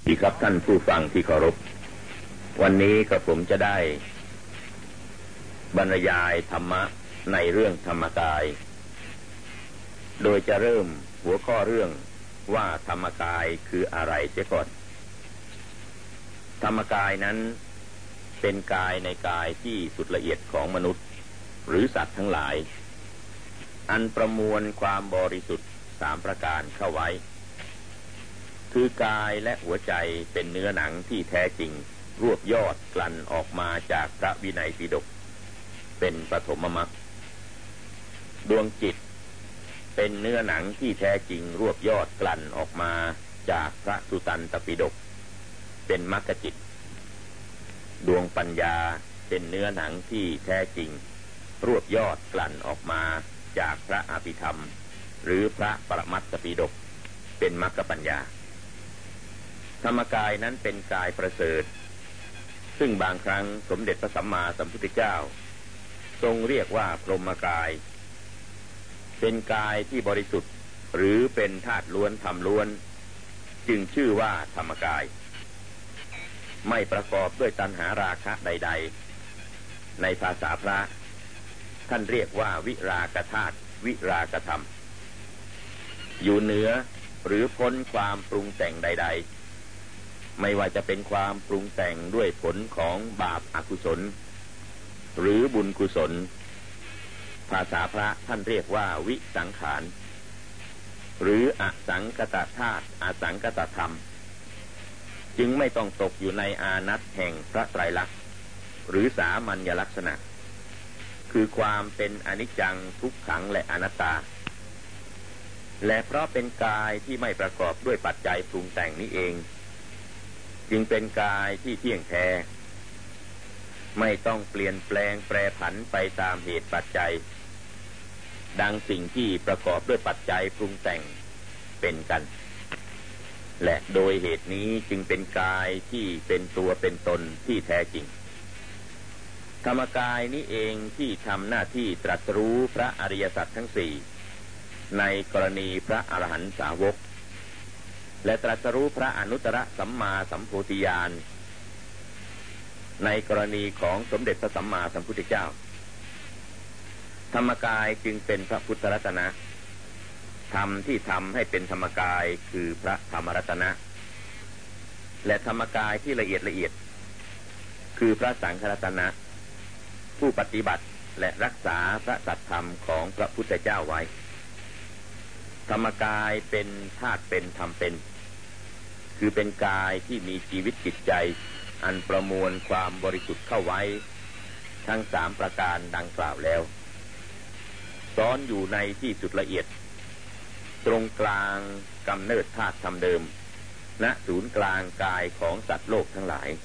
ดีครับท่านผู้ฟังที่เคารพวันนี้กระผมจะได้บรรยายธรรมะในเรื่องธรรมกายโดยจะเริ่มหัวข้อเรื่องว่าธรรมกายคืออะไรเสียก่อนธรรมกายนั้นเป็นกายในกายที่สุดละเอียดของมนุษย์หรือสัตว์ทั้งหลายอันประมวลความบริสุทธิ์3ประการเข้าไว้คือกายและหัวใจเป็นเนื้อหนังที่แท้จริงรวบยอดกลั่นออกมาจากพระวินัยปิฎกเป็นปฐมมรรคดวงจิตเป็นเนื้อหนังที่แท้จริงรวบยอดกลั่นออกมาจากพระสุตันตปิฎกเป็นมรรคจิตดวงปัญญาเป็นเนื้อหนังที่แท้จริงรวบยอดกลั่นออกมาจากพระอภิธรรมหรือพระปรมัตถปิฎกเป็นมรรคปัญญาธรรมกายนั้นเป็นกายประเสริฐซึ่งบางครั้งสมเด็จพระสัมมาสัมพุทธเจ้าทรงเรียกว่าพรหมกายเป็นกายที่บริสุทธิ์หรือเป็นธาตุล้วนธรรมล้วนจึงชื่อว่าธรรมกายไม่ประกอบด้วยตัณหาราคะใดๆในภาษาพระท่านเรียกว่าวิรากธาตุวิรากธรรมอยู่เหนือหรือพ้นความปรุงแต่งใดๆไม่ว่าจะเป็นความปรุงแต่งด้วยผลของบาปอกุศลหรือบุญกุศลภาษาพระท่านเรียกว่าวิสังขารหรืออสังคตธาตุอสังคตธรรมจึงไม่ต้องตกอยู่ในอานัตแห่งพระไตรลักษณ์หรือสามัญลักษณะคือความเป็นอนิจจังทุกขังและอนัตตาและเพราะเป็นกายที่ไม่ประกอบด้วยปัจจัยปรุงแต่งนี้เองจึงเป็นกายที่เที่ยงแท้ไม่ต้องเปลี่ยนแปลงแปรผันไปตามเหตุปัจจัยดังสิ่งที่ประกอบด้วยปัจจัยปรุงแต่งเป็นกันและโดยเหตุนี้จึงเป็นกายที่เป็นตัวเป็นตนที่แท้จริงธรรมกายนี้เองที่ทำหน้าที่ตรัสรู้พระอริยสัจทั้งสี่ในกรณีพระอรหันตสาวกและตรัสรู้พระอนุตตรสัมมาสัมโพธิญาณในกรณีของสมเด็จพระสัมมาสัมพุทธเจ้าธรรมกายจึงเป็นพระพุทธรัตนะธรรมที่ทำให้เป็นธรรมกายคือพระธรรมรัตนะและธรรมกายที่ละเอียดละเอียดคือพระสังฆรัตนะผู้ปฏิบัติและรักษาพระสัจธรรมของพระพุทธเจ้าไว้ธรรมกายเป็นธาตุเป็นธรรมเป็นคือเป็นกายที่มีชีวิตจิตใจอันประมวลความบริสุทธิ์เข้าไว้ทั้ง3ประการดังกล่าวแล้วซ้อนอยู่ในที่สุดละเอียดตรงกลางกำเนิดธาตุธรรมเดิมณศูนย์กลางกายของสัตว์โลกทั้งหลาย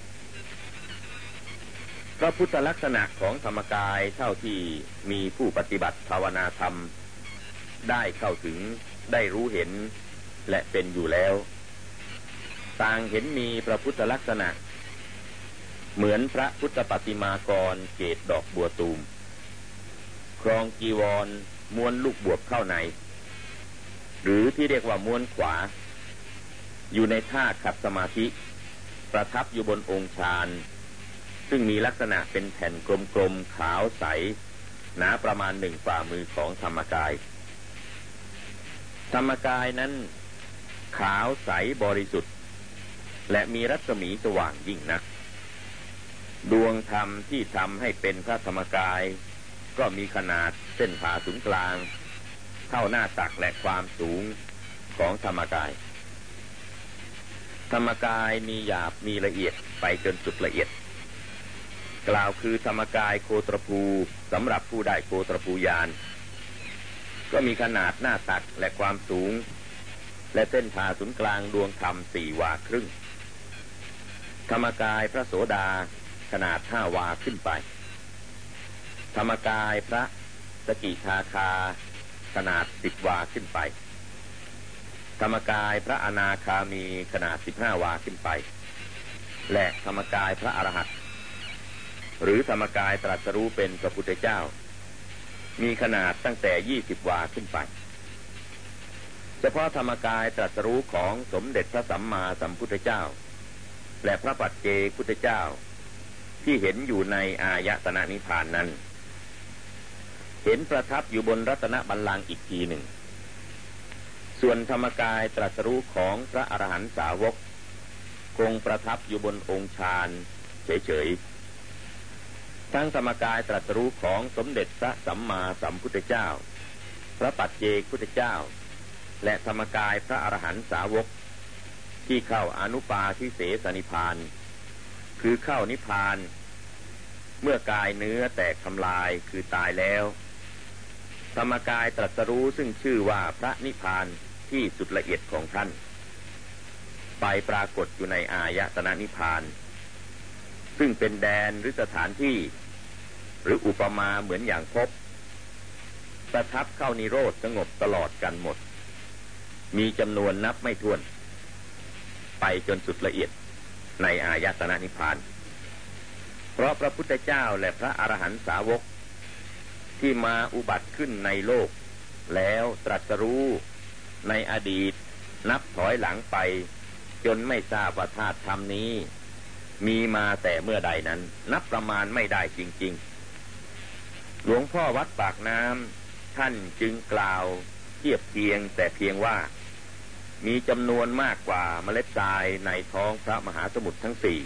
พระพุทธลักษณะของธรรมกายเท่าที่มีผู้ปฏิบัติภาวนาธรรมได้เข้าถึงได้รู้เห็นและเป็นอยู่แล้วต่างเห็นมีพระพุทธลักษณะเหมือนพระพุทธปฏิมากรเกศดอกบัวตูมครองจีวรม้วนลูกบวบเข้าในหรือที่เรียกว่าม้วนขวาอยู่ในท่าขัดสมาธิประทับอยู่บนองค์ฌานซึ่งมีลักษณะเป็นแผ่นกลมๆขาวใสหนาประมาณ1 ฝ่ามือของธรรมกายธรรมกายนั้นขาวใสบริสุทธิ์และมีรัศมีสว่างยิ่งนักดวงธรรมที่ทำให้เป็นพระธรรมกายก็มีขนาดเส้นผ่าศูนย์กลางเท่าหน้าตักและความสูงของธรรมกายธรรมกายมีหยาบมีละเอียดไปจนสุดละเอียดกล่าวคือธรรมกายโคตรภูสำหรับผู้ได้โคตรภูญาณก็มีขนาดหน้าตักและความสูงและเส้นผ่าศูนย์กลางดวงธรรม4 วาครึ่งธรรมกายพระโสดาขนาด5 วาขึ้นไปธรรมกายพระสกิทาคาขนาด10 วาขึ้นไปธรรมกายพระอนาคามีขนาด15 วาขึ้นไปและธรรมกายพระอรหันต์หรือธรรมกายตรัสรู้เป็นพระพุทธเจ้ามีขนาดตั้งแต่20 วาขึ้นไปเฉพาะธรรมกายตรัสรู้ของสมเด็จพระสัมมาสัมพุทธเจ้าและพระปัจเจกพุทธเจ้าที่เห็นอยู่ในอายตนะนิพพานนั้นเห็นประทับอยู่บนรัตนบัลลังก์อีกทีหนึ่งส่วนธรรมกายตรัสรู้ของพระอรหันตสาวกคงประทับอยู่บนองค์ฌานเฉยๆทั้งธรรมกายตรัสรู้ของสมเด็จพระสัมมาสัมพุทธเจ้าพระปัจเจกพุทธเจ้าและธรรมกายพระอรหันตสาวกที่เข้าอนุปาทิเสสนิพพานคือเข้านิพพานเมื่อกายเนื้อแตกทำลายคือตายแล้วธรรมกายตรัสรู้ซึ่งชื่อว่าพระนิพพานที่สุดละเอียดของท่านไปปรากฏอยู่ในอายตนะนิพพานซึ่งเป็นแดนหรือสถานที่หรืออุปมาเหมือนอย่างภพประทับเข้านิโรธสงบตลอดกันหมดมีจำนวนนับไม่ถ้วนไปจนสุดละเอียดในอายตนะนิพพานเพราะพระพุทธเจ้าและพระอรหันตสาวกที่มาอุบัติขึ้นในโลกแล้วตรัสรู้ในอดีตนับถอยหลังไปจนไม่ทราบว่าธาตุธรรมนี้มีมาแต่เมื่อใดนั้นนับประมาณไม่ได้จริงๆหลวงพ่อวัดปากน้ำท่านจึงกล่าวเทียบเทียงแต่เพียงว่ามีจำนวนมากกว่าเมล็ดทรายในท้องพระมหาสมุทรทั้งสี่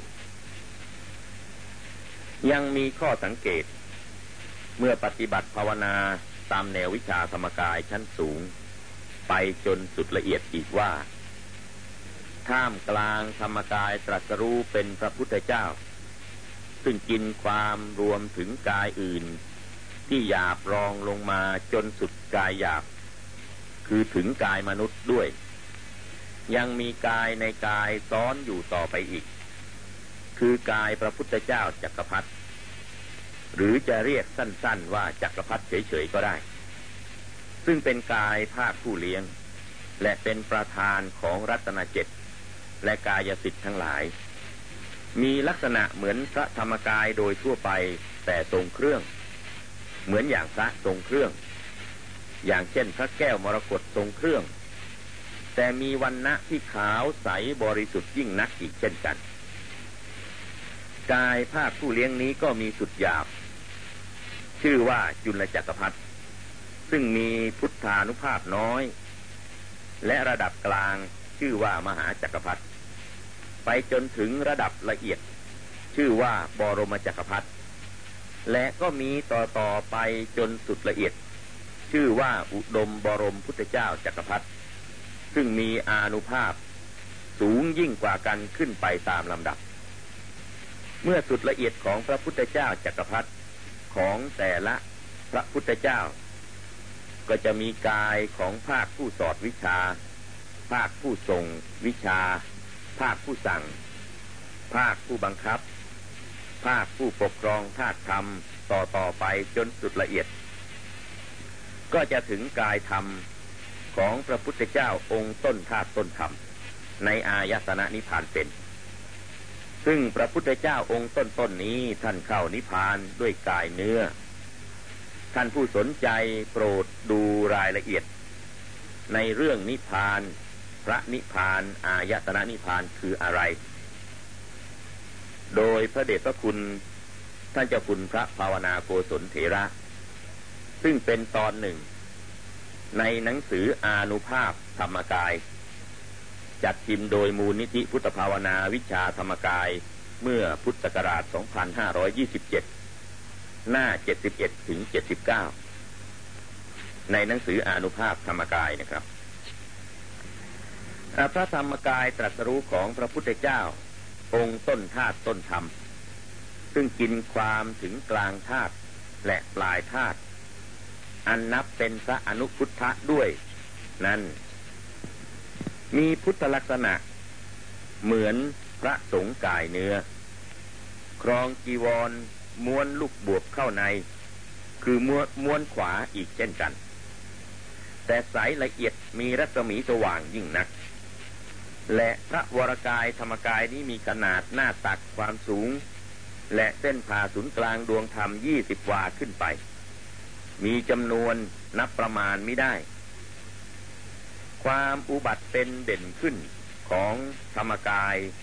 ยังมีข้อสังเกตเมื่อปฏิบัติภาวนาตามแนววิชาธรรมกายชั้นสูงไปจนสุดละเอียดอีกว่าท่ามกลางธรรมกายตรัสรู้เป็นพระพุทธเจ้าซึ่งกินความรวมถึงกายอื่นที่หยาบรองลงมาจนสุดกายหยาบคือถึงกายมนุษย์ด้วยยังมีกายในกายซ้อนอยู่ต่อไปอีกคือกายพระพุทธเจ้าจักรพรรดิหรือจะเรียกสั้นๆว่าจักรพรรดิเฉยๆก็ได้ซึ่งเป็นกายภาคผู้เลี้ยงและเป็นประธานของรัตนเจ็ดและกายสิทธิ์ทั้งหลายมีลักษณะเหมือนพระธรรมกายโดยทั่วไปแต่ทรงเครื่องเหมือนอย่างพระทรงเครื่องอย่างเช่นพระแก้วมรกตทรงเครื่องแต่มีวรรณะที่ขาวใสบริสุทธิ์ยิ่งนักอีกเช่นกันกายภาคผู้เลี้ยงนี้ก็มีสุดหยาบชื่อว่าจุลจักรพรรดิซึ่งมีพุทธานุภาพน้อยและระดับกลางชื่อว่ามหาจักรพรรดิไปจนถึงระดับละเอียดชื่อว่าบรมจักรพรรดิและก็มีต่อไปจนสุดละเอียดชื่อว่าอุดมบรมพุทธเจ้าจักรพรรดิซึ่งมีอานุภาพสูงยิ่งกว่ากันขึ้นไปตามลำดับเมื่อสุดละเอียดของพระพุทธเจ้าจักรพรรดิของแต่ละพระพุทธเจ้าก็จะมีกายของภาคผู้สอดวิชาภาคผู้ทรงวิชาภาคผู้สั่งภาคผู้บังคับภาคผู้ปกครองธาตุธรรมต่อไปจนสุดละเอียดก็จะถึงกายธรรมของพระพุทธเจ้าองค์ต้นธาตุต้นธรรมในอายตนะนิพพานเป็นซึ่งพระพุทธเจ้าองค์ต้นนี้ท่านเข้านิพพานด้วยกายเนื้อท่านผู้สนใจโปรดดูรายละเอียดในเรื่องนิพพานพระนิพพานอายตนะนิพพานคืออะไรโดยพระเดชพระคุณท่านเจ้าคุณพระภาวนาโกศลเถระซึ่งเป็นตอนหนึ่งในหนังสืออานุภาพธรรมกายจัดพิมพ์โดยมูลนิธิพุทธภาวนาวิชาธรรมกายเมื่อพุทธศักราช 2527 หน้า 71 ถึง 79 ในหนังสืออานุภาพธรรมกายนะครับพระธรรมกายตรัสรู้ของพระพุทธเจ้าองค์ต้นธาตุต้นธรรมซึ่งกินความถึงกลางธาตุและปลายธาตุอันนับเป็นพระอนุพุทธะด้วยนั้นมีพุทธลักษณะเหมือนพระสงฆ์กายเนื้อครองจีวรม้วนลูกบวบเข้าในคือม้วนขวาอีกเช่นกันแต่ใสละเอียดมีรัศมีสว่างยิ่งนักและพระวรกายธรรมกายนี้มีขนาดหน้าตักความสูงและเส้นผ่าศูนย์กลางดวงธรรม20 วาขึ้นไปมีจำนวนนับประมาณไม่ได้ความอุบัติเป็นเด่นขึ้นของธรรมกาย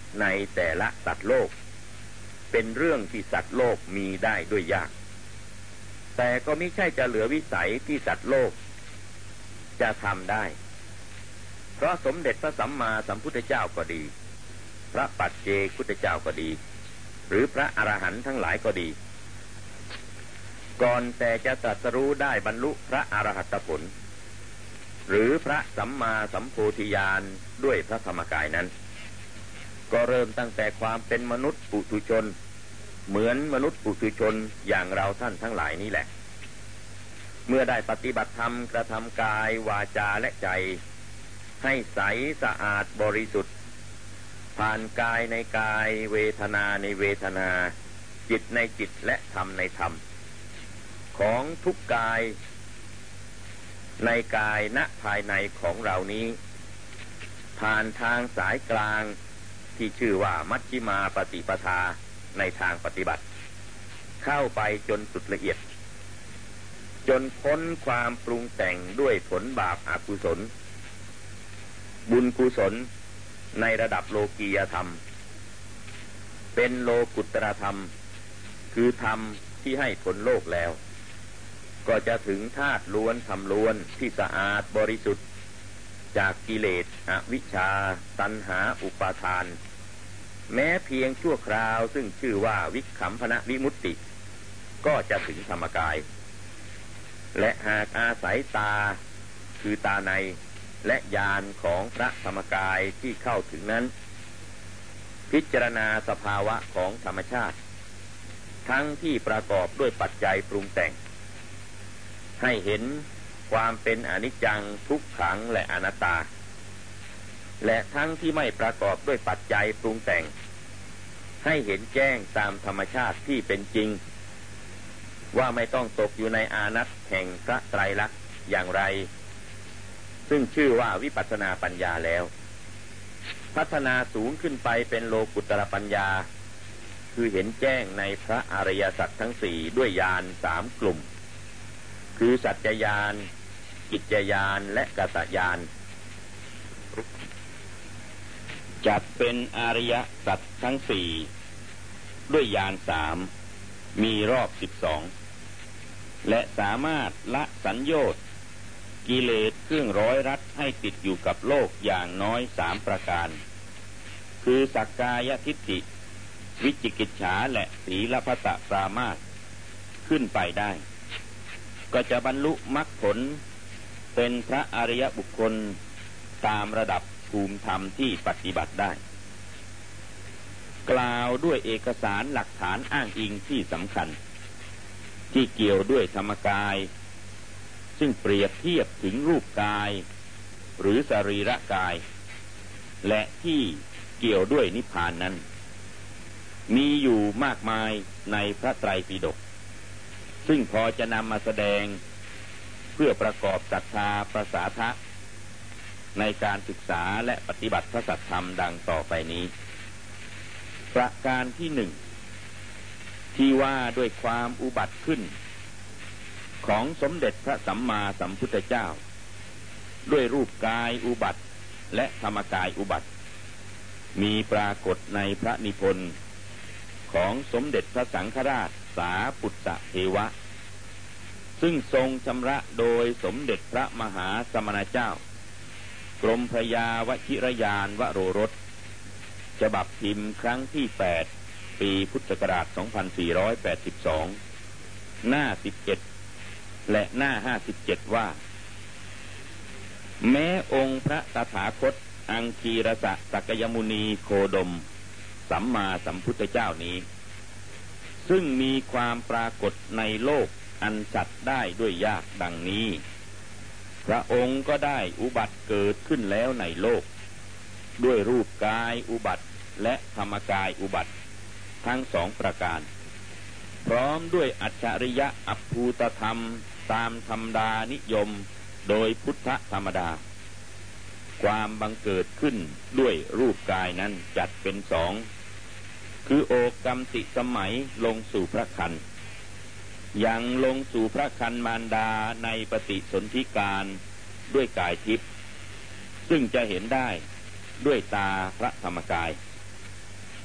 ในแต่ละสัตว์โลกเป็นเรื่องที่สัตว์โลกมีได้ด้วยยากแต่ก็ไม่ใช่จะเหลือวิสัยที่สัตว์โลกจะทำได้เพราะสมเด็จพระสัมมาสัมพุทธเจ้าก็ดีพระปัจเจกพุทธเจ้าก็ดีหรือพระอรหันต์ทั้งหลายก็ดีก่อนแต่จะตรัสรู้ได้บรรลุพระอรหัตผลหรือพระสัมมาสัมโพธิญาณด้วยพระธรรมกายนั้นก็เริ่มตั้งแต่ความเป็นมนุษย์ปุถุชนเหมือนมนุษย์ปุถุชนอย่างเราท่านทั้งหลายนี่แหละเมื่อได้ปฏิบัติธรรมกระทำกายวาจาและใจให้ใสสะอาดบริสุทธิ์ผ่านกายในกายเวทนาในเวทนาจิตในจิตและธรรมในธรรมของทุกกายในกายณภายในของเรานี้ผ่านทางสายกลางที่ชื่อว่ามัชฌิมาปฏิปทาในทางปฏิบัติเข้าไปจนสุดละเอียดจนพ้นความปรุงแต่งด้วยผลบาปอกุศลบุญกุศลในระดับโลกียธรรมเป็นโลกุตตรธรรมคือธรรมที่ให้ผลโลกแล้วก็จะถึงธาตุล้วนธรรมล้วนที่สะอาดบริสุทธิ์จากกิเลสอวิชชาตัณหาอุปาทานแม้เพียงชั่วคราวซึ่งชื่อว่าวิคัมภนวิมุตติก็จะถึงธรรมกายและหากอาศัยตาคือตาในและญาณของพระธรรมกายที่เข้าถึงนั้นพิจารณาสภาวะของธรรมชาติทั้งที่ประกอบด้วยปัจจัยปรุงแต่งให้เห็นความเป็นอนิจจังทุกขังและอนัตตาและทั้งที่ไม่ประกอบด้วยปัจจัยปรุงแต่งให้เห็นแจ้งตามธรรมชาติที่เป็นจริงว่าไม่ต้องตกอยู่ในอานัตแห่งพระไตรลักษณ์อย่างไรซึ่งชื่อว่าวิปัสสนาปัญญาแล้วพัฒนาสูงขึ้นไปเป็นโลกุตตรปัญญาคือเห็นแจ้งในพระอริยสัจทั้งสี่ด้วยญาณสามกลุ่มคือสัจจญาณกิจญาณและกัตตญาณจัดเป็นอริยสัจทั้งสี่ด้วยญาณสามมีรอบ12และสามารถละสัญโยชน์กิเลสเครื่องร้อยรัดให้ติดอยู่กับโลกอย่างน้อย3ประการคือสักกายทิฏฐิวิจิกิจฉาและศีลพัตตปรามาสขึ้นไปได้ก็จะบรรลุมรรคผลเป็นพระอริยบุคคลตามระดับภูมิธรรมที่ปฏิบัติได้กล่าวด้วยเอกสารหลักฐานอ้างอิงที่สำคัญที่เกี่ยวด้วยธรรมกายซึ่งเปรียบเทียบถึงรูปกายหรือสรีระกายและที่เกี่ยวด้วยนิพพานนั้นมีอยู่มากมายในพระไตรปิฎกซึ่งพอจะนำมาแสดงเพื่อประกอบศรัทธาประสาทะในการศึกษาและปฏิบัติพระสัทธรรมดังต่อไปนี้ประการที่หนึ่งที่ว่าด้วยความอุบัติขึ้นของสมเด็จพระสัมมาสัมพุทธเจ้าด้วยรูปกายอุบัติและธรรมกายอุบัติมีปรากฏในพระนิพนธ์ของสมเด็จพระสังฆราชสาปุตตะเทวะซึ่งทรงชำระโดยสมเด็จพระมหาสมณเจ้ากรมพระยาวชิรยานวโรรสฉบับพิมพ์ครั้งที่8ปีพุทธศักราช2482หน้า17และหน้า57ว่าแม้องค์พระตถาคตอังคีรสะสักยมุนีโคดมสัมมาสัมพุทธเจ้านี้ซึ่งมีความปรากฏในโลกอันจัดได้ด้วยยากดังนี้พระองค์ก็ได้อุบัติเกิดขึ้นแล้วในโลกด้วยรูปกายอุบัติและธรรมกายอุบัติทั้ง2ประการพร้อมด้วยอัจฉริยะอัปภูตธรรมตามธรรมดานิยมโดยพุทธธรรมดาความบังเกิดขึ้นด้วยรูปกายนั้นจัดเป็น2คือโอกรรมติสมัยลงสู่พระครรภ์ยังลงสู่พระครรภ์มารดาในปฏิสนธิการด้วยกายทิพย์ซึ่งจะเห็นได้ด้วยตาพระธรรมกาย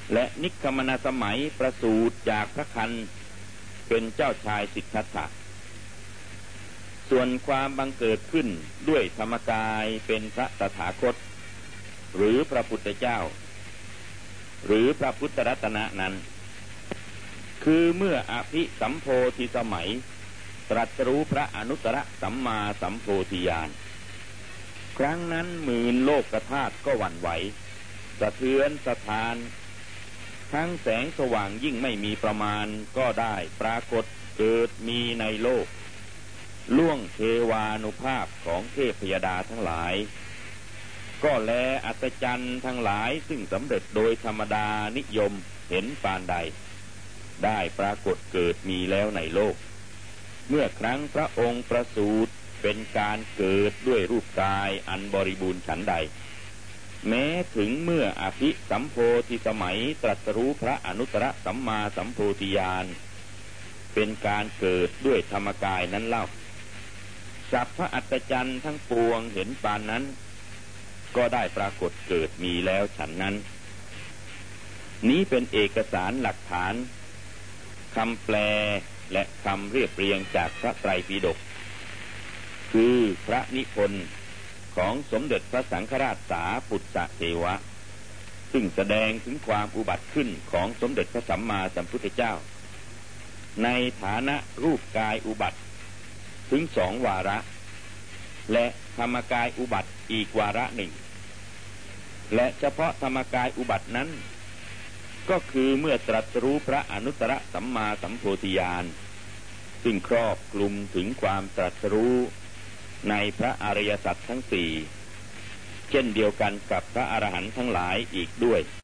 และนิคขมนสมัยประสูติจากพระครรภ์เป็นเจ้าชายสิทธัตถะส่วนความบังเกิดขึ้นด้วยธรรมกายเป็นพระตถาคตหรือพระพุทธเจ้าหรือพระพุทธรัตนะนั้นคือเมื่ออภิสัมโพธิสมัยตรัสรู้พระอนุตตรสัมมาสัมโพธิญาณครั้งนั้นหมื่นโลกธาตุก็หวั่นไหวสะเทือนสะท้านทั้งแสงสว่างยิ่งไม่มีประมาณก็ได้ปรากฏเกิดมีในโลกล่วงเทวานุภาพของเทพยดาทั้งหลายก็แลอัศจรรย์ทั้งหลายซึ่งสำเร็จโดยธรรมดานิยมเห็นปานใดได้ปรากฏเกิดมีแล้วในโลกเมื่อครั้งพระองค์ประสูติเป็นการเกิดด้วยรูปกายอันบริบูรณ์ฉันใดแม้ถึงเมื่ออภิสัมโพธิสมัยตรัสรู้พระอนุตตรสัมมาสัมโพธิญาณเป็นการเกิดด้วยธรรมกายนั้นเล่าสัพพะอัศจรรย์ทั้งปวงเห็นปานนั้นก็ได้ปรากฏเกิดมีแล้วฉันนั้นนี้เป็นเอกสารหลักฐานคำแปลและคำเรียบเรียงจากพระไตรปิฎกคือพระนิพนธ์ของสมเด็จพระสังฆราชสาปุตตเทวะซึ่งแสดงถึงความอุบัติขึ้นของสมเด็จพระสัมมาสัมพุทธเจ้าในฐานะรูปกายอุบัติถึง2 วาระและธรรมกายอุบัติอีกวาระหนึ่งและเฉพาะธรรมกายอุบัตินั้นก็คือเมื่อตรัสรู้พระอนุตตรสัมมาสัมโพธิญาณซึ่งครอบคลุมถึงความตรัสรู้ในพระอริยสัจทั้ง4เช่นเดียวกันกับพระอรหันต์ทั้งหลายอีกด้วย